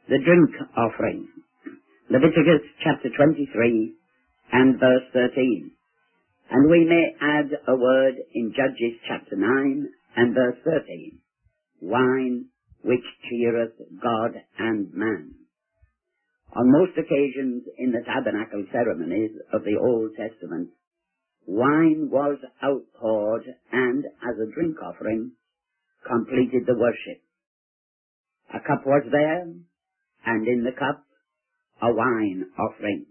The drink offering. Leviticus chapter 23 and verse 13. And we may add a word in Judges chapter 9 and verse 13. Wine which cheereth God and man. On most occasions in the tabernacle ceremonies of the Old Testament, wine was outpoured and, as a drink offering, completed the worship. A cup was there, and in the cup a wine offering.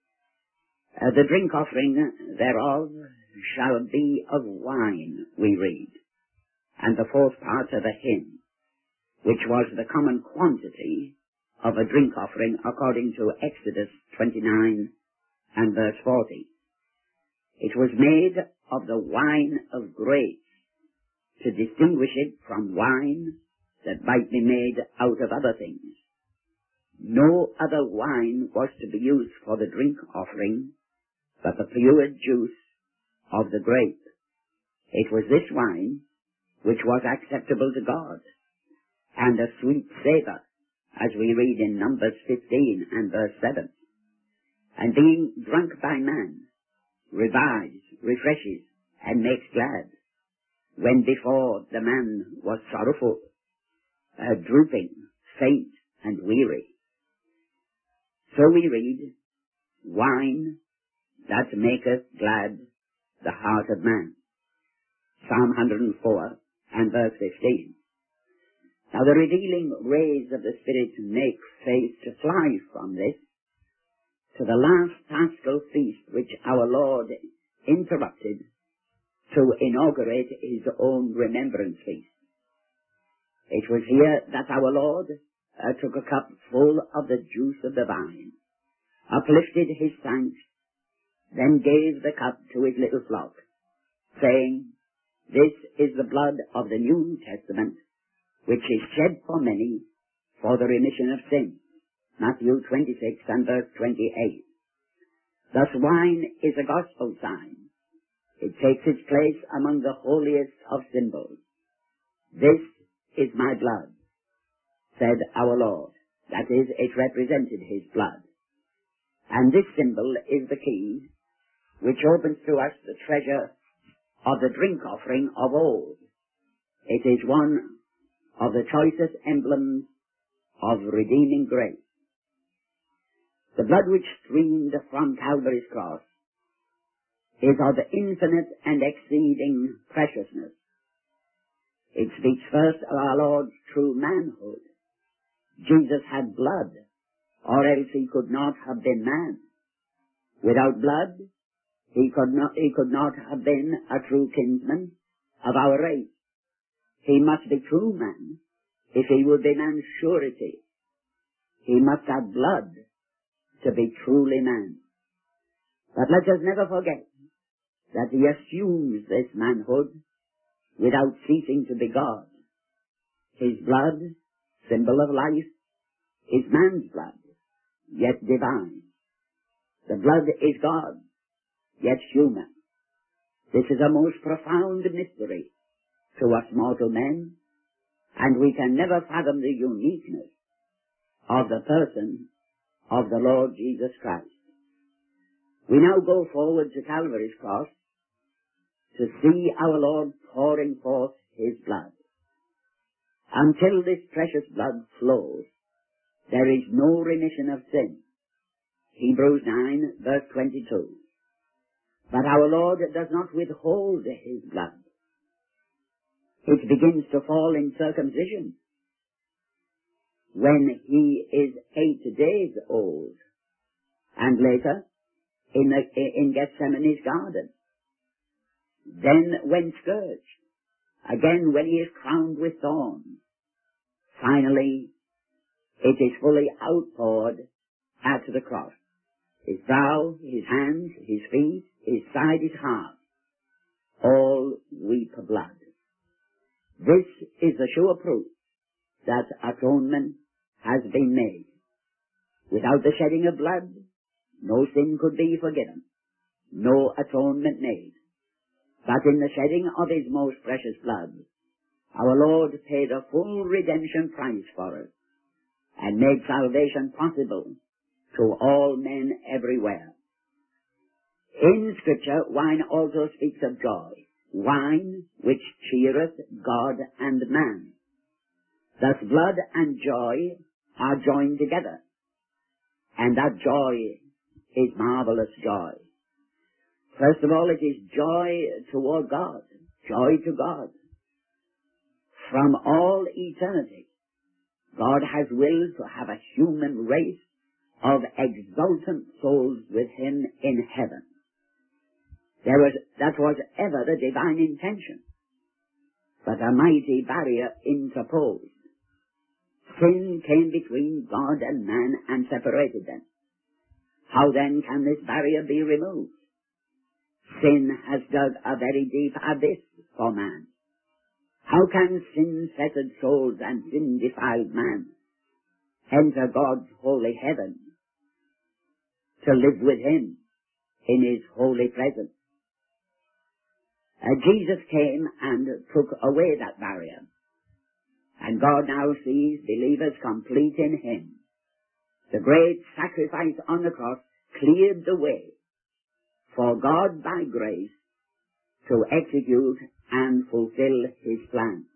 The drink offering thereof shall be of wine, we read, and the fourth part of a hin, which was the common quantity of a drink offering according to Exodus 29 and verse 40. It was made of the wine of grapes to distinguish it from wine that might be made out of other things. No other wine was to be used for the drink offering but the pure juice of the grape. It was this wine which was acceptable to God and a sweet savour, as we read in Numbers 15 and verse 7. And being drunk by man, revives, refreshes, and makes glad, when before the man was sorrowful, drooping, faint, and weary. So we read, wine that maketh glad the heart of man. Psalm 104 and verse 15. Now the revealing rays of the Spirit make faith to fly from this to the last Paschal feast which our Lord interrupted to inaugurate his own remembrance feast. It was here that our Lord took a cup full of the juice of the vine, uplifted his thanks, then gave the cup to his little flock, saying, This is the blood of the New Testament, which is shed for many for the remission of sins. Matthew 26 and verse 28. Thus wine is a gospel sign. It takes its place among the holiest of symbols. This is my blood, said our Lord. That is, it represented his blood. And this symbol is the key which opens to us the treasure of the drink offering of old. It is one of the choicest emblems of redeeming grace. The blood which streamed from Calvary's cross is of infinite and exceeding preciousness. It speaks first of our Lord's true manhood. Jesus had blood, or else he could not have been man. Without blood, he could not have been a true kinsman of our race. He must be true man if he would be man's surety. He must have blood to be truly man. But let us never forget that he assumes this manhood without ceasing to be God. His blood, symbol of life, is man's blood, yet divine. The blood is God, yet human. This is a most profound mystery to us mortal men, and we can never fathom the uniqueness of the person of the Lord Jesus Christ. We now go forward to Calvary's cross to see our Lord pouring forth his blood. Until this precious blood flows, there is no remission of sin. Hebrews 9 verse 22. But our Lord does not withhold his blood. It begins to fall in circumcision when he is 8 days old, and later in Gethsemane's garden. Then when scourged, again when he is crowned with thorns. Finally, it is fully outpoured at the cross. His brow, his hands, his feet, his side, his heart, all weep blood. This is the sure proof that atonement has been made. Without the shedding of blood, no sin could be forgiven, no atonement made. But in the shedding of his most precious blood, our Lord paid a full redemption price for us, and made salvation possible to all men everywhere. In Scripture, wine also speaks of joy, wine which cheereth God and man. Thus blood and joy are joined together, and that joy is marvelous joy. First of all, it is joy toward God, joy to God. From all eternity, God has willed to have a human race of exultant souls with him in heaven. That was ever the divine intention. But a mighty barrier interposed. Sin came between God and man and separated them. How then can this barrier be removed? Sin has dug a very deep abyss for man. How can sin-fettered souls and sin-defiled man enter God's holy heaven to live with him in his holy presence? Jesus came and took away that barrier, and God now sees believers complete in him. The great sacrifice on the cross cleared the way for God by grace to execute and fulfill his plan.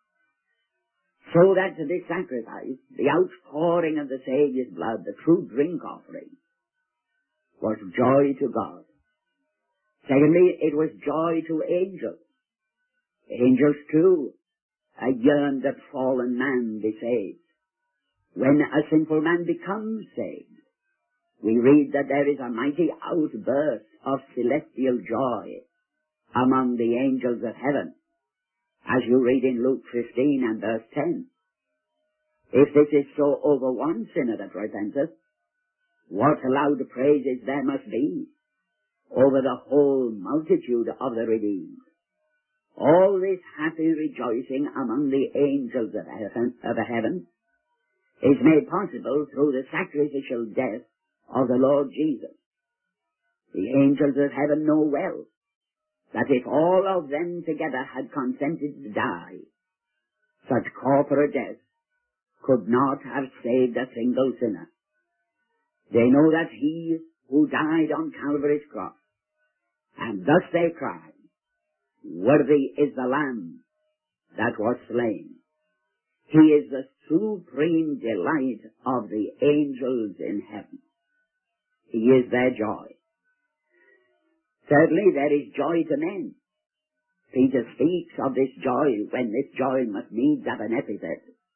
So that this sacrifice, the outpouring of the Saviour's blood, the true drink offering, was joy to God. Secondly, it was joy to angels. Angels too yearned that fallen man be saved. When a sinful man becomes saved, we read that there is a mighty outburst of celestial joy among the angels of heaven, as you read in Luke 15 and verse 10. If this is so over one sinner that repenteth, what loud praises there must be over the whole multitude of the redeemed. All this happy rejoicing among the angels of heaven is made possible through the sacrificial death of the Lord Jesus. The angels of heaven know well that if all of them together had consented to die, such corporate death could not have saved a single sinner. They know that he who died on Calvary's cross, and thus they cry, worthy is the Lamb that was slain. He is the supreme delight of the angels in heaven. He is their joy. Thirdly, there is joy to men. Peter speaks of this joy when this joy must needs have an epithet,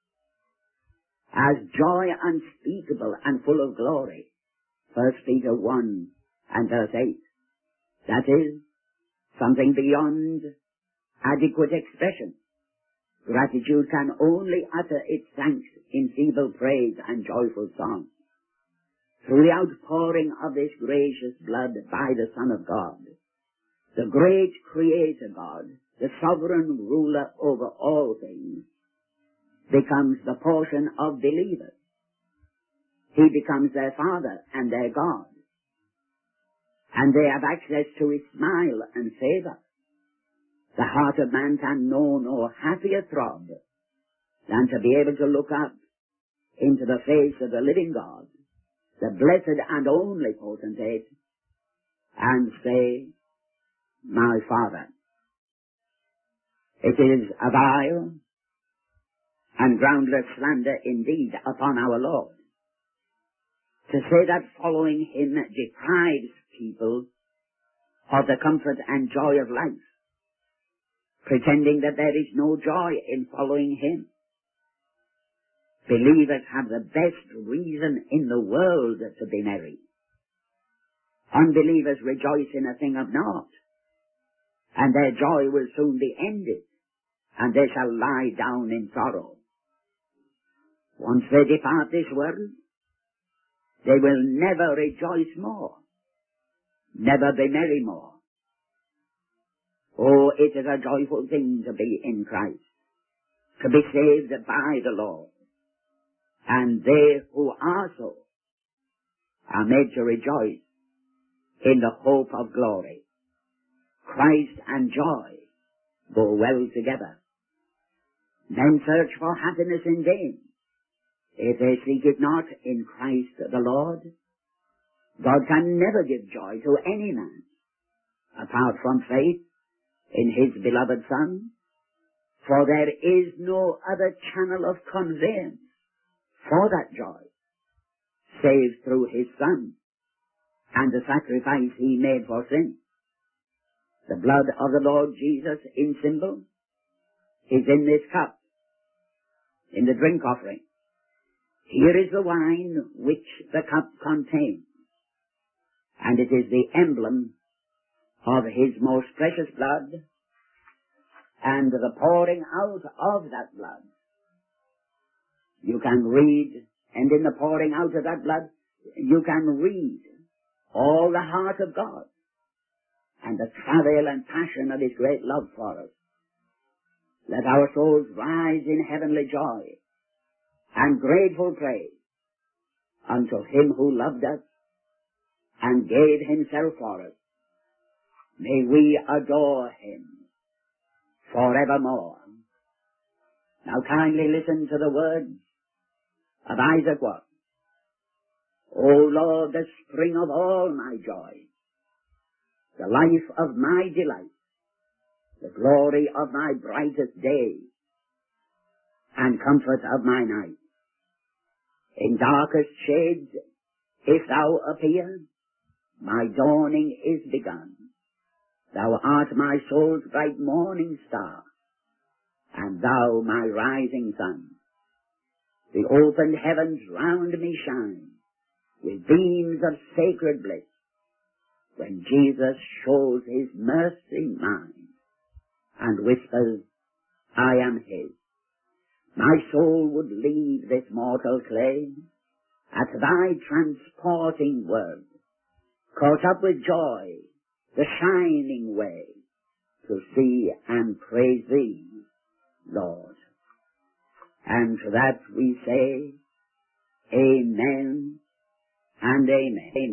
as joy unspeakable and full of glory. 1 Peter 1 and verse 8. That is, something beyond adequate expression. Gratitude can only utter its thanks in feeble praise and joyful song. Through the outpouring of this gracious blood by the Son of God, the great Creator God, the sovereign ruler over all things, becomes the portion of believers. He becomes their Father and their God, and they have access to his smile and favor. The heart of man can know no happier throb than to be able to look up into the face of the living God, the blessed and only potentate, and say, my Father. It is a vile and groundless slander indeed upon our Lord to say that following him deprives people of the comfort and joy of life, pretending that there is no joy in following him. Believers have the best reason in the world to be merry. Unbelievers rejoice in a thing of naught, and their joy will soon be ended, and they shall lie down in sorrow. Once they depart this world, they will never rejoice more, never be merry more. Oh, it is a joyful thing to be in Christ, to be saved by the Lord. And they who are so are made to rejoice in the hope of glory. Christ and joy go well together. Men search for happiness in vain. If they seek it not in Christ the Lord, God can never give joy to any man apart from faith in his beloved Son, for there is no other channel of conveyance for that joy save through his Son and the sacrifice he made for sin. The blood of the Lord Jesus in symbol is in this cup, in the drink offering. Here is the wine which the cup contains, and it is the emblem of his most precious blood and the pouring out of that blood. You can read, and in the pouring out of that blood, you can read all the heart of God and the travail and passion of his great love for us. Let our souls rise in heavenly joy and grateful praise unto him who loved us and gave himself for us. May we adore him forevermore. Now kindly listen to the words of Isaac Watts. O Lord, the spring of all my joy, the life of my delight, the glory of my brightest day, and comfort of my night. In darkest shades, if thou appear, my dawning is begun. Thou art my soul's bright morning star, and thou my rising sun. The opened heavens round me shine with beams of sacred bliss, when Jesus shows his mercy mine, and whispers, I am his. My soul would leave this mortal clay at thy transporting word, caught up with joy, the shining way, to see and praise thee, Lord. And to that we say, Amen and Amen.